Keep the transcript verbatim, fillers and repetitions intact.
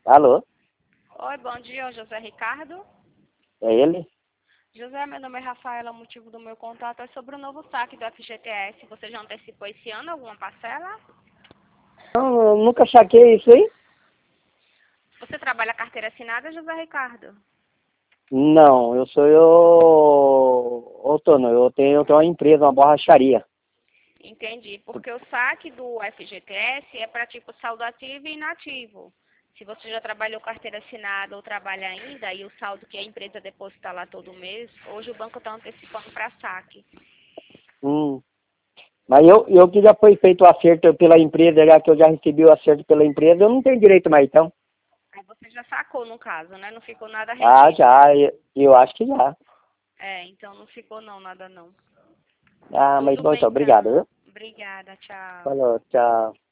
Alô? Oi, bom dia, José Ricardo. É ele? José, meu nome é Rafaela, o motivo do meu contato é sobre o novo saque do F G T S. Você já antecipou esse ano alguma parcela? Não, eu nunca saquei isso aí? Você trabalha carteira assinada, José Ricardo? Não, eu sou eu autônomo, eu tenho, eu tenho uma empresa, uma borracharia. Entendi, porque o saque do F G T S é para tipo saldo ativo e inativo. Se você já trabalhou carteira assinada ou trabalha ainda, e o saldo que a empresa deposita lá todo mês, hoje o banco está antecipando para saque. Hum. Mas eu, eu que já foi feito o acerto pela empresa, já que eu já recebi o acerto pela empresa, eu não tenho direito mais então. Aí você já sacou no caso, né? Não ficou nada Ah, retido. já, eu, eu acho que já. É, então não ficou não, nada não. Ah, mas Tudo bom, bem então, obrigado, então. viu? Obrigada, tchau. Falou, tchau.